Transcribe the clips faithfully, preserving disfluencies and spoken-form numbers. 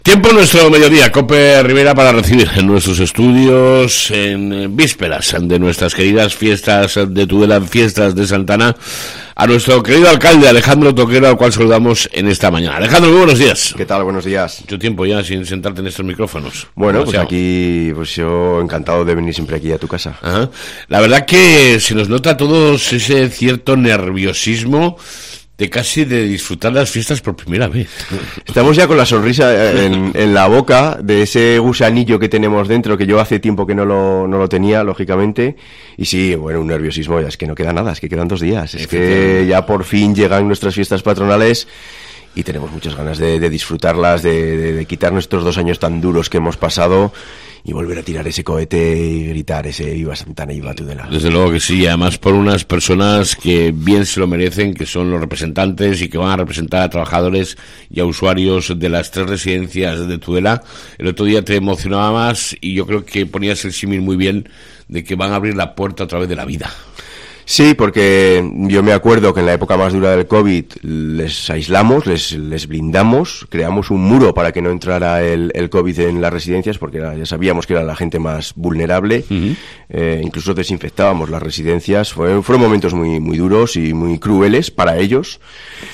Tiempo nuestro mediodía, Cope Rivera, para recibir en nuestros estudios, en vísperas de nuestras queridas fiestas de Tudela, fiestas de Santana, a nuestro querido alcalde Alejandro Toquero, al cual saludamos en esta mañana. Alejandro, muy buenos días. ¿Qué tal? Buenos días. Mucho tiempo ya sin sentarte en estos micrófonos. Bueno, pues aquí, pues yo encantado de venir siempre aquí a tu casa. Ajá. La verdad que se nos nota a todos ese cierto nerviosismo de casi de disfrutar las fiestas por primera vez. Estamos ya con la sonrisa en, en la boca de ese gusanillo que tenemos dentro, que yo hace tiempo que no lo, no lo tenía, lógicamente. Y sí, bueno, un nerviosismo, ya es que no queda nada, es que quedan dos días. Es que ya por fin llegan nuestras fiestas patronales y tenemos muchas ganas de, de disfrutarlas, de, de, de quitar nuestros dos años tan duros que hemos pasado y volver a tirar ese cohete y gritar ese Viva Santana y Viva Tudela. Desde luego que sí, además por unas personas que bien se lo merecen, que son los representantes y que van a representar a trabajadores y a usuarios de las tres residencias de Tudela. El otro día te emocionaba más y yo creo que ponías el símil muy bien de que van a abrir la puerta a través de la vida. Sí, porque yo me acuerdo que en la época más dura del COVID les aislamos, les, les blindamos, creamos un muro para que no entrara el, el COVID en las residencias, porque era, ya sabíamos que era la gente más vulnerable, uh-huh. eh, incluso desinfectábamos las residencias. Fue, fueron momentos muy, muy duros y muy crueles para ellos.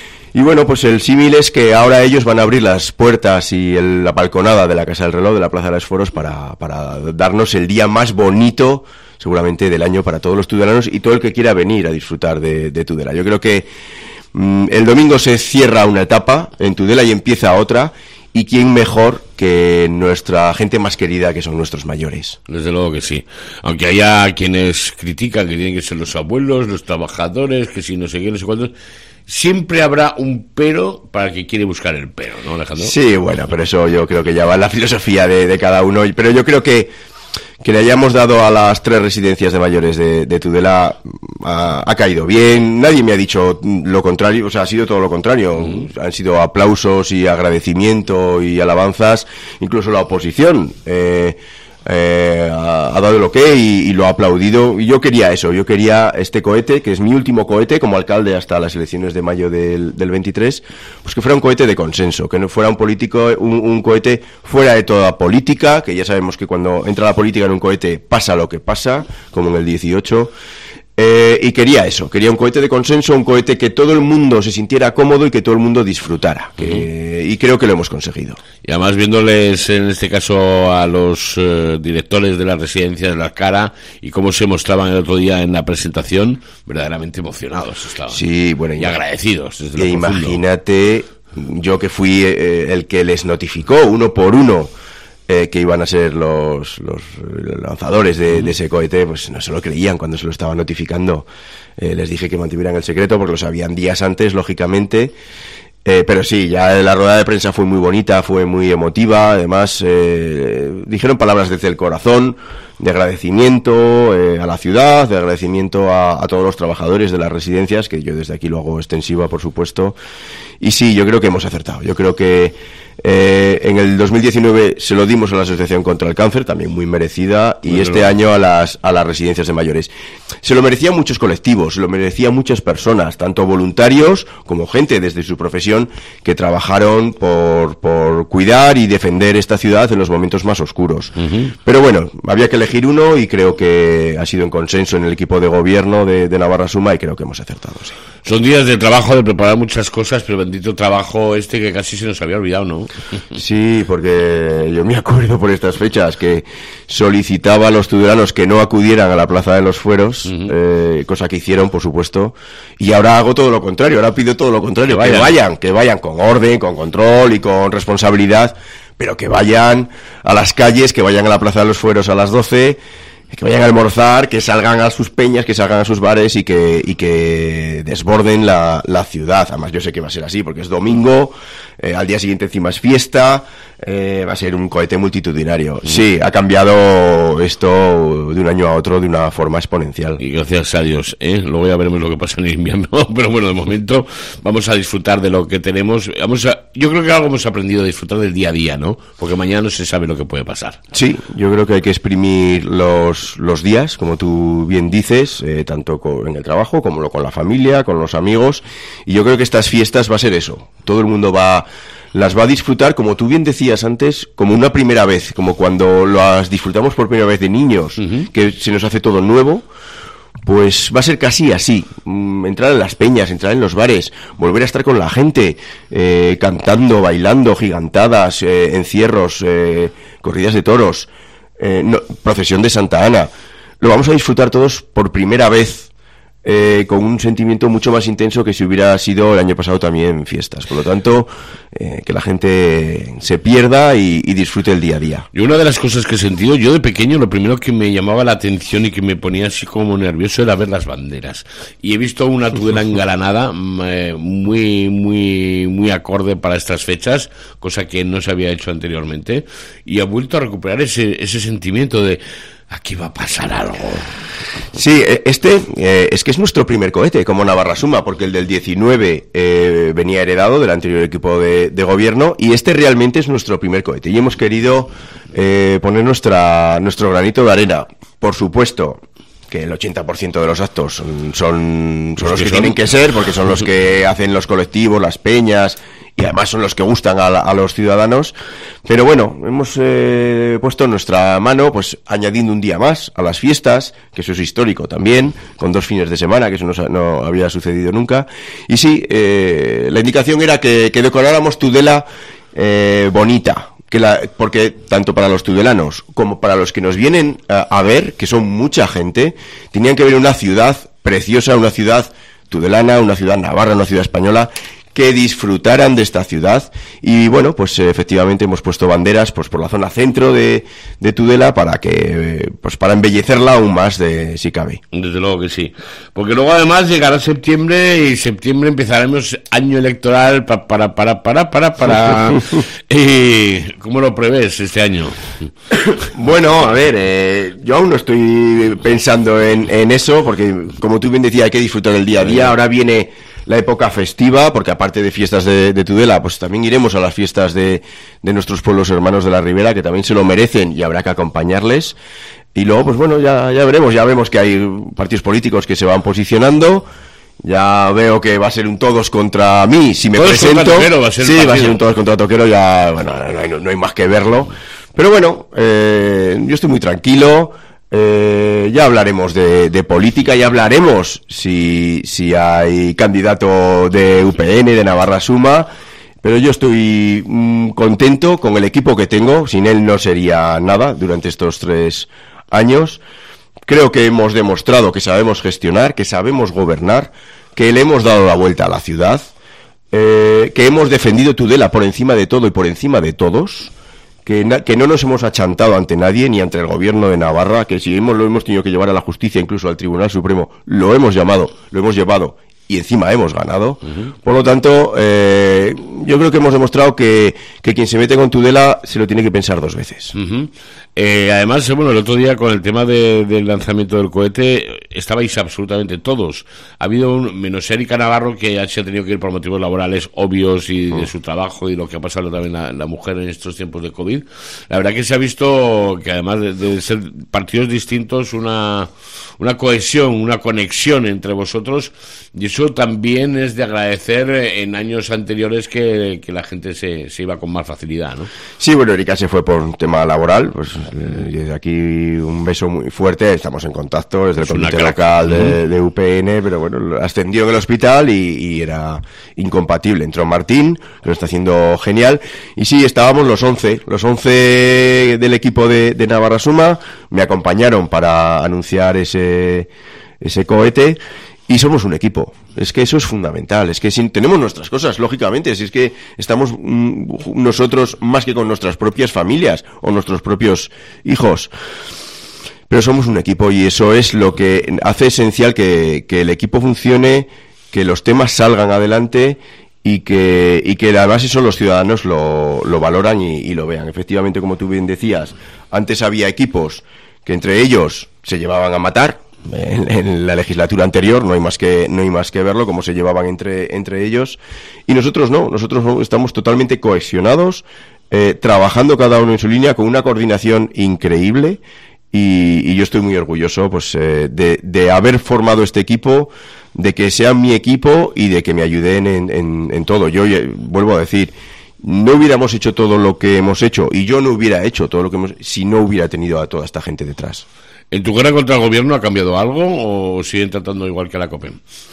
Y bueno, pues el símil es que ahora ellos van a abrir las puertas y el, la balconada de la Casa del Reloj, de la Plaza de los Foros, para, para darnos el día más bonito seguramente del año para todos los tudelanos y todo el que quiera venir a disfrutar de, de Tudela. Yo creo que mmm, el domingo se cierra una etapa en Tudela y empieza otra, y quién mejor que nuestra gente más querida, que son nuestros mayores. Desde luego que sí, aunque haya quienes critican que tienen que ser los abuelos, los trabajadores, que si no sé qué, no sé cuántos, siempre habrá un pero para el que quiere buscar el pero, ¿no, Alejandro? Sí, bueno, pero eso yo creo que ya va en la filosofía de, de cada uno, pero yo creo que que le hayamos dado a las tres residencias de mayores de, de Tudela ha, ha caído bien. Nadie me ha dicho lo contrario, o sea, ha sido todo lo contrario. Mm. Han sido aplausos y agradecimiento y alabanzas, incluso la oposición eh, eh, ha, ha dado el ok y, y lo ha aplaudido. Y yo quería eso, yo quería este cohete, que es mi último cohete como alcalde hasta las elecciones de mayo del, del veintitrés, pues que fuera un cohete de consenso, que no fuera un político, un, un cohete fuera de toda política, que ya sabemos que cuando entra la política en un cohete pasa lo que pasa, como en el dieciocho. Eh, y quería eso, quería un cohete de consenso, un cohete que todo el mundo se sintiera cómodo y que todo el mundo disfrutara, que, uh-huh. y creo que lo hemos conseguido. Y además viéndoles en este caso a los eh, directores de las residencias la cara y cómo se mostraban el otro día en la presentación, verdaderamente emocionados estaban. Sí, bueno, y agradecidos. Desde y imagínate, yo que fui eh, el que les notificó uno por uno Eh, que iban a ser los, los lanzadores de, de ese cohete, pues no se lo creían cuando se lo estaban notificando. Eh, les dije que mantuvieran el secreto porque lo sabían días antes, lógicamente. Eh, pero sí, ya la rueda de prensa fue muy bonita, fue muy emotiva. Además, eh, dijeron palabras desde el corazón, de agradecimiento eh, a la ciudad, de agradecimiento a, a todos los trabajadores de las residencias, que yo desde aquí lo hago extensiva, por supuesto. Y sí, yo creo que hemos acertado. Yo creo que eh, en el dos mil diecinueve se lo dimos a la Asociación contra el Cáncer, también muy merecida, y bueno, este año a las a las residencias de mayores. Se lo merecían muchos colectivos, se lo merecían muchas personas, tanto voluntarios como gente desde su profesión que trabajaron por, por cuidar y defender esta ciudad en los momentos más oscuros. Uh-huh. Pero bueno, había que elegir uno y creo que ha sido en consenso en el equipo de gobierno de, de Navarra Suma y creo que hemos acertado, sí. Son días de trabajo, de preparar muchas cosas, pero bendito trabajo este que casi se nos había olvidado, ¿no? Sí, porque yo me acuerdo por estas fechas que solicitaba a los tudelanos que no acudieran a la Plaza de los Fueros, uh-huh. eh, cosa que hicieron, por supuesto, y ahora hago todo lo contrario, ahora pido todo lo contrario, que vayan, que vayan, que vayan con orden, con control y con responsabilidad, pero que vayan a las calles, que vayan a la Plaza de los Fueros a las doce, que vayan a almorzar, que salgan a sus peñas, que salgan a sus bares y que y que desborden la, la ciudad. Además yo sé que va a ser así porque es domingo, eh, al día siguiente encima es fiesta, eh, va a ser un cohete multitudinario. Sí, ha cambiado esto de un año a otro de una forma exponencial. Y gracias a Dios, ¿eh? Luego ya veremos lo que pasa en el invierno, pero bueno, de momento vamos a disfrutar de lo que tenemos. Vamos a, yo creo que algo hemos aprendido a disfrutar del día a día, ¿no? Porque mañana no se sabe lo que puede pasar. Sí, yo creo que hay que exprimir los los días, como tú bien dices, eh, tanto con, en el trabajo como con la familia, con los amigos, y yo creo que estas fiestas va a ser eso. Todo el mundo va las va a disfrutar, como tú bien decías antes, como una primera vez, como cuando las disfrutamos por primera vez de niños, uh-huh. que se nos hace todo nuevo. Pues va a ser casi así, mm, entrar en las peñas, entrar en los bares, volver a estar con la gente, eh, cantando, bailando, gigantadas, eh, encierros, eh, corridas de toros, eh, no, procesión de Santa Ana. Lo vamos a disfrutar todos por primera vez, eh, con un sentimiento mucho más intenso que si hubiera sido el año pasado también fiestas. Por lo tanto, eh, que la gente se pierda y, y disfrute el día a día. Y una de las cosas que he sentido, yo de pequeño, lo primero que me llamaba la atención y que me ponía así como nervioso era ver las banderas. Y he visto una Tudela engalanada eh, muy, muy, muy acorde para estas fechas, cosa que no se había hecho anteriormente, y ha vuelto a recuperar ese, ese sentimiento de aquí va a pasar algo. Sí, este eh, es que es nuestro primer cohete como Navarrasuma, porque el del diecinueve eh, venía heredado del anterior equipo de, de gobierno, y este realmente es nuestro primer cohete, y hemos querido eh, poner nuestra nuestro granito de arena. Por supuesto que el ochenta por ciento de los actos son, son, son los que, que tienen que ser, porque son los que hacen los colectivos, las peñas, y además son los que gustan a, la, a los ciudadanos. Pero bueno, hemos eh, puesto nuestra mano, pues añadiendo un día más a las fiestas, que eso es histórico también, con dos fines de semana, que eso no, no había sucedido nunca. Y sí, eh, la indicación era que, que decoráramos Tudela eh, bonita. Que la, porque tanto para los tudelanos como para los que nos vienen a, a ver, que son mucha gente, tenían que ver una ciudad preciosa, una ciudad tudelana, una ciudad navarra, una ciudad española, que disfrutaran de esta ciudad. Y bueno, pues eh, efectivamente hemos puesto banderas pues por la zona centro de, de Tudela para que eh, pues para embellecerla aún más, de si cabe. Desde luego que sí, porque luego además llegará septiembre y septiembre empezaremos año electoral para para para para para para y ¿cómo lo prevés este año? Bueno, a ver, eh, yo aún no estoy pensando en, en eso, porque como tú bien decías, hay que disfrutar del día a día. Ahora viene la época festiva, porque aparte de fiestas de, de Tudela, pues también iremos a las fiestas de, de nuestros pueblos hermanos de la Ribera, que también se lo merecen y habrá que acompañarles. Y luego, pues bueno, ya, ya veremos, ya vemos que hay partidos políticos que se van posicionando. Ya veo que va a ser un todos contra mí, si me todos presento. Toquero, va a ser sí, va a ser un todos contra Toquero, ya, bueno, no hay, no hay más que verlo. Pero bueno, eh, yo estoy muy tranquilo. Eh, ya hablaremos de, de política, ya hablaremos si, si hay candidato de U P N, de Navarrasuma, pero yo estoy mm, contento con el equipo que tengo. Sin él no sería nada durante estos tres años. Creo que hemos demostrado que sabemos gestionar, que sabemos gobernar, que le hemos dado la vuelta a la ciudad, eh, que hemos defendido Tudela por encima de todo y por encima de todos. Que, na, que no nos hemos achantado ante nadie, ni ante el gobierno de Navarra, que si hemos, lo hemos tenido que llevar a la justicia, incluso al Tribunal Supremo, lo hemos llamado, lo hemos llevado, y encima hemos ganado. Uh-huh. Por lo tanto, eh, yo creo que hemos demostrado que, que quien se mete con Tudela se lo tiene que pensar dos veces. Uh-huh. Eh, además, bueno, el otro día con el tema de, del lanzamiento del cohete estabais absolutamente todos. Ha habido un, menos Erika Navarro, que ya se ha tenido que ir por motivos laborales obvios y de su trabajo y lo que ha pasado también la, la mujer en estos tiempos de COVID. La verdad que se ha visto que además de, de ser partidos distintos, una, una cohesión, una conexión entre vosotros, y eso también es de agradecer en años anteriores que, que la gente se, se iba con más facilidad, ¿no? Sí, bueno, Erika se fue por un tema laboral, pues desde aquí un beso muy fuerte, estamos en contacto desde el comité local de, de U P N, pero bueno, ascendió en el hospital y, y era incompatible. Entró Martín, que lo está haciendo genial, y sí, estábamos los once, los once del equipo de, de Navarrasuma, me acompañaron para anunciar ese, ese cohete. Y somos un equipo, es que eso es fundamental, es que si tenemos nuestras cosas, lógicamente, si es que estamos mm, nosotros más que con nuestras propias familias o nuestros propios hijos, pero somos un equipo y eso es lo que hace esencial que, que el equipo funcione, que los temas salgan adelante y que, y que además eso los ciudadanos lo, lo valoran y, y lo vean. Efectivamente, como tú bien decías, antes había equipos que entre ellos se llevaban a matar. En, en la legislatura anterior no hay más que no hay más que verlo cómo se llevaban entre entre ellos, y nosotros no, nosotros estamos totalmente cohesionados, eh, trabajando cada uno en su línea con una coordinación increíble, y, y yo estoy muy orgulloso pues eh, de, de haber formado este equipo, de que sea mi equipo y de que me ayuden en, en, en todo. Yo vuelvo a decir, no hubiéramos hecho todo lo que hemos hecho, y yo no hubiera hecho todo lo que hemos si no hubiera tenido a toda esta gente detrás. ¿En tu guerra contra el gobierno ha cambiado algo o siguen tratando igual que la COPEM?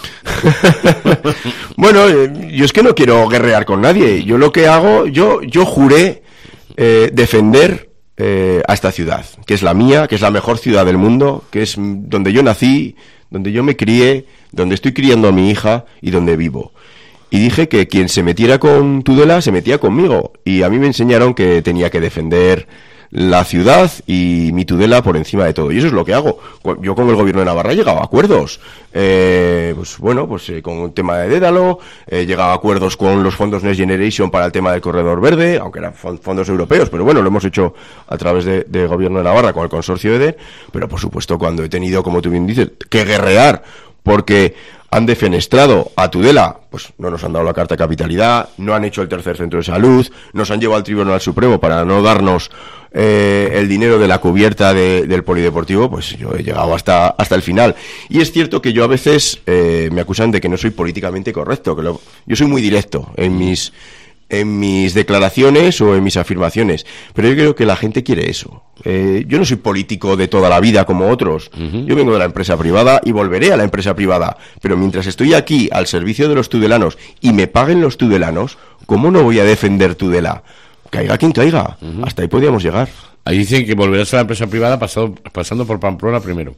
Bueno, eh, yo es que no quiero guerrear con nadie. Yo lo que hago, yo, yo juré eh, defender eh, a esta ciudad, que es la mía, que es la mejor ciudad del mundo, que es donde yo nací, donde yo me crié, donde estoy criando a mi hija y donde vivo. Y dije que quien se metiera con Tudela se metía conmigo. Y a mí me enseñaron que tenía que defender la ciudad y mi Tudela por encima de todo, y eso es lo que hago. Yo con el gobierno de Navarra he llegado a acuerdos, eh, pues bueno, pues eh, con el tema de Dédalo, he llegado a acuerdos con los fondos Next Generation para el tema del corredor verde, aunque eran fondos europeos, pero bueno, lo hemos hecho a través del de gobierno de Navarra con el consorcio E D E R, pero por supuesto cuando he tenido, como tú bien dices, que guerrear porque han defenestrado a Tudela, pues no nos han dado la carta de capitalidad, no han hecho el tercer centro de salud, nos han llevado al Tribunal Supremo para no darnos eh, el dinero de la cubierta de, del polideportivo, pues yo he llegado hasta hasta el final. Y es cierto que yo a veces eh, me acusan de que no soy políticamente correcto, que lo, yo soy muy directo en mis en mis declaraciones o en mis afirmaciones, pero yo creo que la gente quiere eso. Eh, yo no soy político de toda la vida como otros. Uh-huh. Yo vengo de la empresa privada y volveré a la empresa privada, pero mientras estoy aquí al servicio de los tudelanos y me paguen los tudelanos, ¿cómo no voy a defender Tudela? Caiga quien caiga. Uh-huh. Hasta ahí podíamos llegar. Ahí dicen que volverás a la empresa privada pasado, pasando por Pamplona primero.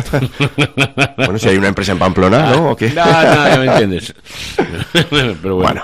Bueno, si hay una empresa en Pamplona, ¿no? ¿O qué? No, no, ya me entiendes. Pero bueno. bueno.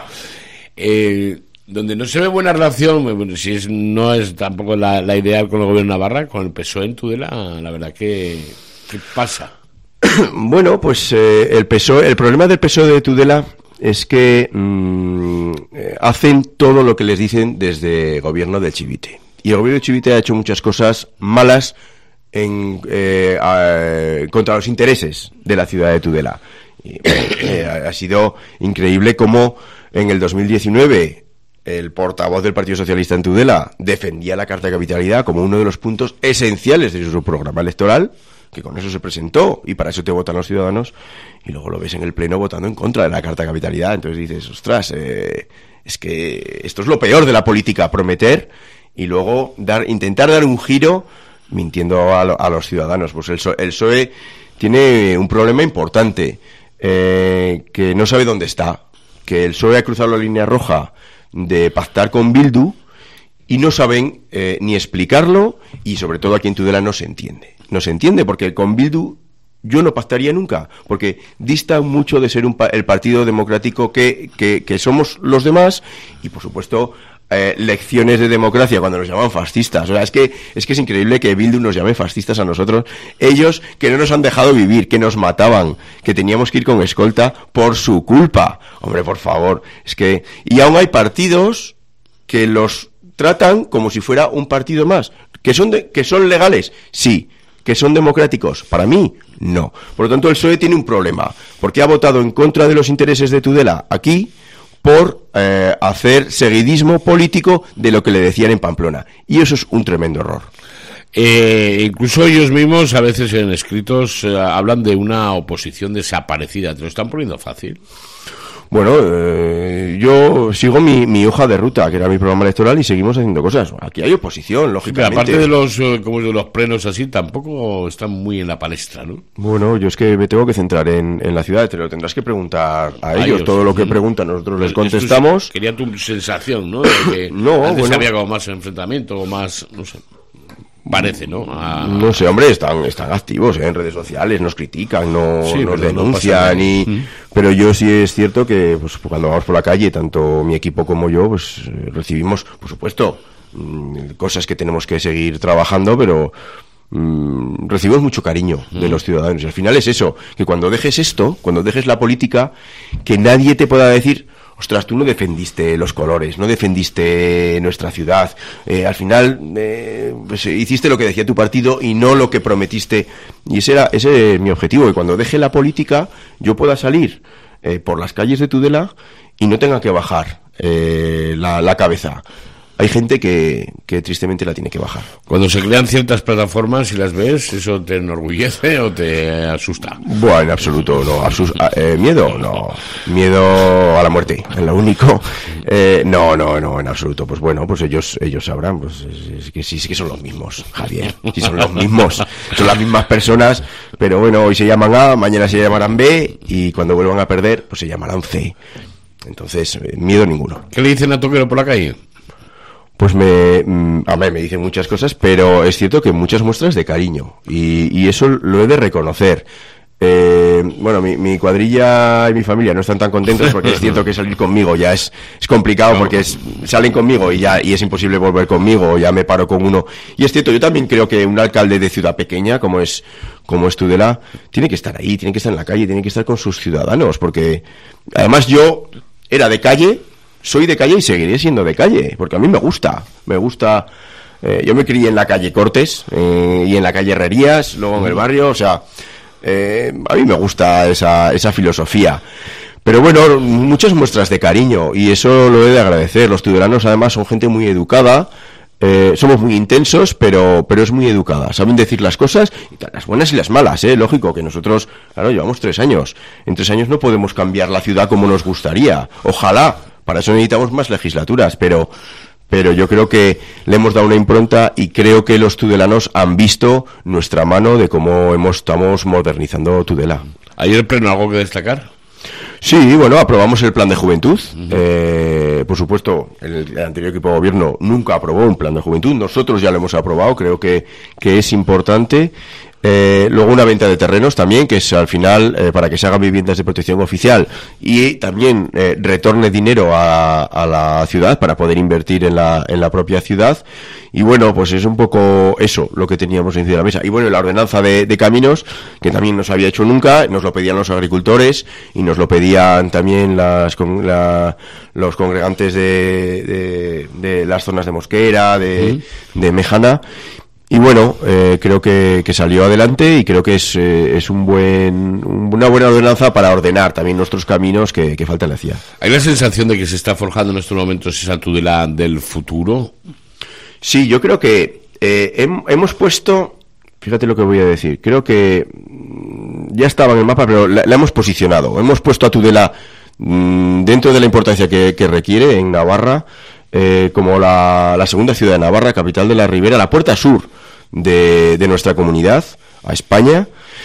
Eh, donde no se ve buena relación, bueno, si es, no es tampoco la, la ideal con el gobierno de Navarra, con el P S O E en Tudela, la verdad que ¿qué pasa? Bueno, pues eh, el P S O E, el problema del P S O E de Tudela es que mmm, eh, hacen todo lo que les dicen desde el gobierno del Chivite. Y el gobierno del Chivite ha hecho muchas cosas malas en, eh, a, contra los intereses de la ciudad de Tudela. Y, eh, ha sido increíble cómo en el dos mil diecinueve el portavoz del Partido Socialista en Tudela defendía la Carta de Capitalidad como uno de los puntos esenciales de su programa electoral, que con eso se presentó y para eso te votan los ciudadanos, y luego lo ves en el Pleno votando en contra de la Carta de Capitalidad. Entonces dices, ostras, eh, es que esto es lo peor de la política, prometer y luego dar, intentar dar un giro mintiendo a, lo, a los ciudadanos. Pues el, el P S O E tiene un problema importante, eh, que no sabe dónde está, que el P S O E ha cruzado la línea roja de pactar con Bildu y no saben eh, ni explicarlo, y sobre todo aquí en Tudela no se entiende. No se entiende porque con Bildu yo no pactaría nunca, porque dista mucho de ser un pa- el partido democrático que, que, que somos los demás, y por supuesto eh, lecciones de democracia cuando nos llaman fascistas. O sea, es que, es que es increíble que Bildu nos llame fascistas a nosotros, ellos que no nos han dejado vivir, que nos mataban, que teníamos que ir con escolta por su culpa. Hombre, por favor, es que... Y aún hay partidos que los tratan como si fuera un partido más, que son de, que son legales, sí, que son democráticos, para mí, no. Por lo tanto, el P S O E tiene un problema, porque ha votado en contra de los intereses de Tudela aquí, por eh, hacer seguidismo político de lo que le decían en Pamplona, y eso es un tremendo error. Eh, incluso ellos mismos a veces en escritos eh, hablan de una oposición desaparecida. ¿Te lo están poniendo fácil? Bueno, eh, yo sigo mi, mi hoja de ruta, que era mi programa electoral, y seguimos haciendo cosas. Aquí hay oposición, lógicamente. Sí, aparte de los, eh, como de los plenos así, tampoco están muy en la palestra, ¿no? Bueno, yo es que me tengo que centrar en, en la ciudad, te lo tendrás que preguntar a, a ellos. ellos. Todo lo que preguntan nosotros les contestamos. Es, quería tu sensación, ¿no? De que no, antes bueno. había como más enfrentamiento o más, no sé... Parece, ¿no? A... No sé, hombre, están están activos ¿eh? en redes sociales, nos critican, no sí, nos no denuncian, y... ¿Mm? Pero yo sí es cierto que pues cuando vamos por la calle, tanto mi equipo como yo, pues recibimos, por supuesto, cosas que tenemos que seguir trabajando, pero mmm, recibimos mucho cariño de mm. los ciudadanos. Y al final es eso, que cuando dejes esto, cuando dejes la política, que nadie te pueda decir... Ostras, tú no defendiste los colores, no defendiste nuestra ciudad. Eh, al final eh, pues, hiciste lo que decía tu partido y no lo que prometiste. Y ese era ese es mi objetivo, que cuando deje la política yo pueda salir eh, por las calles de Tudela y no tenga que bajar eh, la, la cabeza. hay gente que, que tristemente la tiene que bajar. Cuando se crean ciertas plataformas y las ves, ¿eso te enorgullece o te asusta? Bueno, en absoluto, no. Asus eh, ¿Miedo? No. Miedo a la muerte, es lo único. Eh, no, no, no, en absoluto. Pues bueno, pues ellos ellos sabrán, pues es, es que sí, sí que son los mismos, Javier. Sí son los mismos, son las mismas personas, pero bueno, hoy se llaman A, mañana se llamarán B, y cuando vuelvan a perder, pues se llamarán C. Entonces, eh, miedo ninguno. ¿Qué le dicen a Toquero por la calle? Pues me, a mí me dicen muchas cosas, pero es cierto que muchas muestras de cariño, y, y eso lo he de reconocer. Eh, bueno, mi, mi cuadrilla y mi familia no están tan contentos porque es cierto que salir conmigo ya es, es complicado, porque es, salen conmigo y ya y es imposible volver conmigo, ya me paro con uno. Y es cierto, yo también creo que un alcalde de ciudad pequeña como es como es Tudela tiene que estar ahí, tiene que estar en la calle, tiene que estar con sus ciudadanos, porque además yo era de calle, soy de calle y seguiré siendo de calle, porque a mí me gusta, me gusta. Eh, yo me crié en la calle Cortes eh, y en la calle Herrerías, luego en el barrio, o sea, eh, a mí me gusta esa, esa filosofía. Pero bueno, muchas muestras de cariño, y eso lo he de agradecer. Los tudelanos además son gente muy educada, eh, somos muy intensos, pero pero es muy educada, saben decir las cosas, las buenas y las malas, eh, lógico que nosotros, claro, llevamos tres años, en tres años no podemos cambiar la ciudad como nos gustaría, ojalá, para eso necesitamos más legislaturas, pero pero yo creo que le hemos dado una impronta y creo que los tudelanos han visto nuestra mano de cómo hemos, estamos modernizando Tudela. ¿Ayer pleno algo que destacar? Sí, bueno, aprobamos el plan de juventud. Uh-huh. Eh, por supuesto, el, el anterior equipo de gobierno nunca aprobó un plan de juventud. Nosotros ya lo hemos aprobado, creo que, que es importante. Eh, luego una venta de terrenos también, que es al final eh, para que se hagan viviendas de protección oficial, y también eh, retorne dinero a, a la ciudad para poder invertir en la, en la propia ciudad. Y bueno, pues es un poco eso lo que teníamos encima de la mesa. Y bueno, la ordenanza de, de caminos, que también no se había hecho nunca, nos lo pedían los agricultores y nos lo pedían también las, con, la, los congregantes de, de, de las zonas de Mosquera, de, ¿Mm? de Mejana. Y bueno, eh, creo que, que salió adelante, y creo que es, eh, es un buen, una buena ordenanza para ordenar también nuestros caminos que, que falta le hacía. ¿Hay la sensación de que se está forjando en estos momentos esa Tudela del futuro? Sí, yo creo que eh, hem, hemos puesto, fíjate lo que voy a decir, creo que ya estaba en el mapa, pero la, la hemos posicionado. Hemos puesto a Tudela mmm, dentro de la importancia que, que requiere en Navarra, eh, como la, la segunda ciudad de Navarra, capital de la Ribera, la puerta sur de, de nuestra comunidad a España.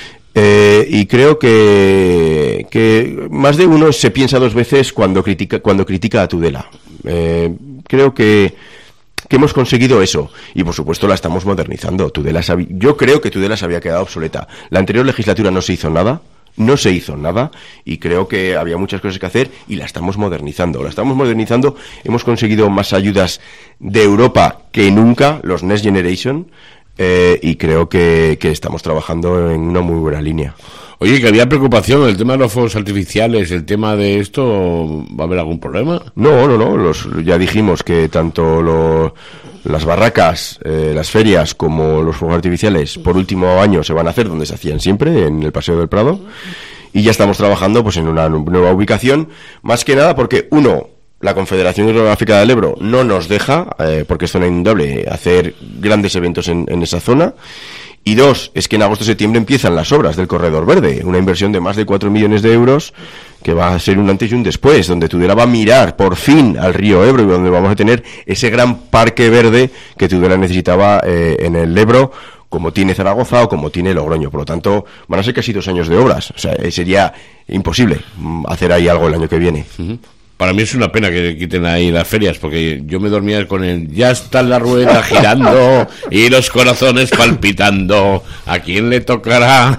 Eh, y creo que, que más de uno se piensa dos veces cuando critica, cuando critica a Tudela. Eh, creo que, que hemos conseguido eso, y por supuesto la estamos modernizando. Tudela sabía, yo creo que Tudela se había quedado obsoleta. La anterior legislatura no se hizo nada, no se hizo nada, y creo que había muchas cosas que hacer, y la estamos modernizando. La estamos modernizando, hemos conseguido más ayudas de Europa que nunca, los Next Generation. Eh, y creo que, que estamos trabajando en una muy buena línea. Oye, que había preocupación, el tema de los fuegos artificiales, el tema de esto, ¿va a haber algún problema? No, no, no, los, ya dijimos que tanto lo, las barracas, eh, las ferias, como los fuegos artificiales, por último año se van a hacer donde se hacían siempre, en el Paseo del Prado, y ya estamos trabajando pues en una nueva ubicación, más que nada porque, uno, la Confederación Hidrográfica del Ebro no nos deja, eh, porque es zona inundable, hacer grandes eventos en, en esa zona. Y dos, es que en agosto-septiembre empiezan las obras del Corredor Verde, una inversión de más de cuatro millones de euros, que va a ser un antes y un después, donde Tudela va a mirar por fin al río Ebro, y donde vamos a tener ese gran parque verde que Tudela necesitaba eh, en el Ebro, como tiene Zaragoza o como tiene Logroño. Por lo tanto, van a ser casi dos años de obras. O sea, sería imposible hacer ahí algo el año que viene. Uh-huh. Para mí es una pena que quiten ahí las ferias, porque yo me dormía con el ya está la rueda girando y los corazones palpitando, ¿a quién le tocará?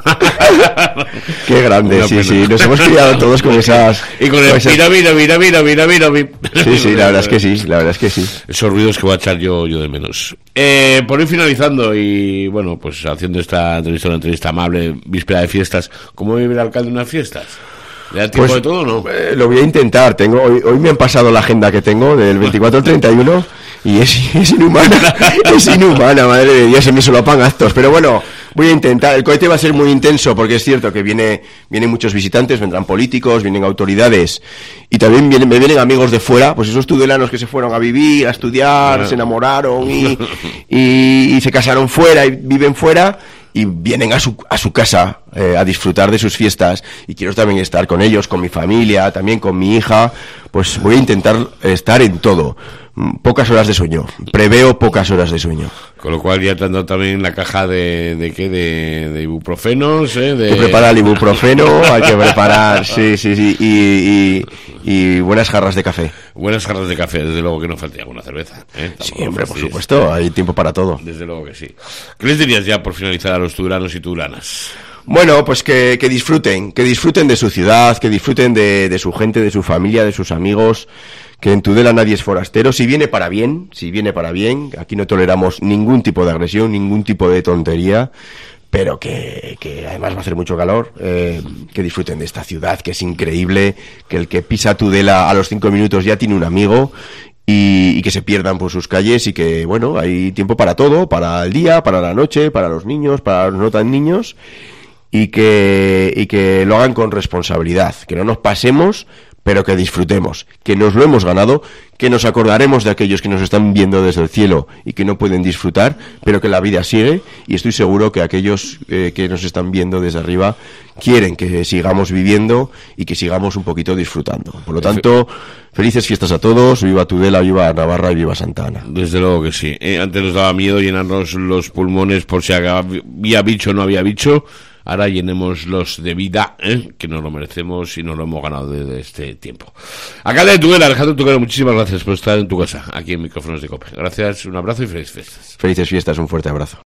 Qué grande, una sí, pena. Sí, nos hemos criado todos con esas... Y con el esas... mira, mira, mira, mira, mira, mira, mira. Sí, sí, la verdad es que sí, la verdad es que sí. Esos ruidos que voy a echar yo, yo de menos. Eh, por ir finalizando y, bueno, pues haciendo esta entrevista, una entrevista amable, víspera de fiestas, ¿cómo vive el alcalde unas fiestas? ¿Le da tiempo pues, de todo o no? Eh, lo voy a intentar. Tengo hoy, hoy me han pasado la agenda que tengo del veinticuatro al treinta y uno y es, es inhumana. Es inhumana, madre de Dios, se me solapan actos. Pero bueno, Voy a intentar, el cohete va a ser muy intenso porque es cierto que viene, vienen muchos visitantes, vendrán políticos, vienen autoridades y también vienen, me vienen amigos de fuera, pues esos tudelanos que se fueron a vivir, a estudiar, ah. se enamoraron y, y, y se casaron fuera y viven fuera y vienen a su, a su casa eh, a disfrutar de sus fiestas y quiero también estar con ellos, con mi familia, también con mi hija, pues voy a intentar estar en todo. Pocas horas de sueño, preveo pocas horas de sueño. Con lo cual ya te han dado también la caja de, de ¿qué? De, de ibuprofenos, ¿eh? De... Hay que preparar el ibuprofeno, hay que preparar, sí, sí, sí, y, y, y buenas jarras de café. Buenas jarras de café, desde luego que no faltaría alguna cerveza, ¿eh? Sí, hombre, por supuesto, hay tiempo para todo. Desde luego que sí. ¿Qué les dirías ya por finalizar a los tudelanos y tudelanas? Bueno, pues que, que disfruten, que disfruten de su ciudad, que disfruten de, de su gente, de su familia, de sus amigos, que en Tudela nadie es forastero, si viene para bien, si viene para bien, aquí no toleramos ningún tipo de agresión, ningún tipo de tontería, pero que, que además va a hacer mucho calor, eh, que disfruten de esta ciudad, que es increíble, que el que pisa Tudela a los cinco minutos ya tiene un amigo, y, y que se pierdan por sus calles y que, bueno, hay tiempo para todo, para el día, para la noche, para los niños, para los no tan niños, y que, y que lo hagan con responsabilidad, que no nos pasemos, pero que disfrutemos, que nos lo hemos ganado, que nos acordaremos de aquellos que nos están viendo desde el cielo y que no pueden disfrutar, pero que la vida sigue, y estoy seguro que aquellos eh, que nos están viendo desde arriba quieren que sigamos viviendo y que sigamos un poquito disfrutando. Por lo tanto, felices fiestas a todos, viva Tudela, viva Navarra y viva Santa Ana. Desde luego que sí. Eh, antes nos daba miedo llenarnos los pulmones por si había bicho o no había bicho. Ahora llenemos los de vida, ¿eh? Que nos lo merecemos y nos lo hemos ganado desde este tiempo. Alcalde de Tudela, Alejandro Tuquero, muchísimas gracias por estar en tu casa, aquí en Micrófonos de COPE. Gracias, un abrazo y felices fiestas. Felices fiestas, un fuerte abrazo.